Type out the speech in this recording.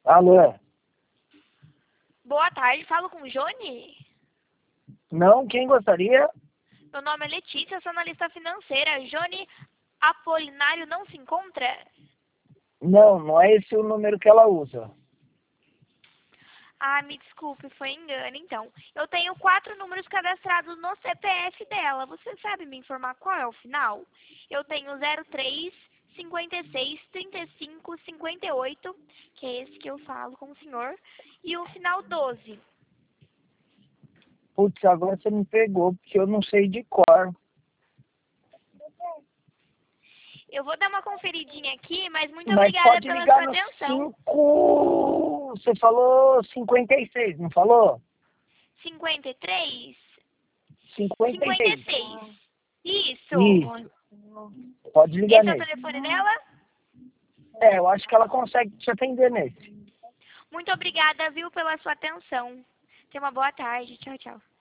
Alô? Boa tarde, falo com o Johnny? Não, quem gostaria? Meu nome é Letícia, sou analista financeira. Johnny Apolinário não se encontra? Não, não é esse o número que ela usa. Ah, me desculpe, foi engano então. Eu tenho 4 números cadastrados no CPF dela. Você sabe me informar qual é o final? Eu tenho 03, 56, 35, 58, que é esse que eu falo com o senhor, e o final 12. Putz, agora você me pegou, porque eu não sei de cor. Eu vou dar uma conferidinha aqui, mas muito Mas obrigada pode pela ligar sua no atenção. 5... Você falou 56, não falou? 53? 56. 56. Isso. Isso. Pode ligar Esse é o nesse. telefone dela? É, eu acho que ela consegue te atender nesse. Muito obrigada, viu, pela sua atenção. Tenha uma boa tarde. Tchau, tchau.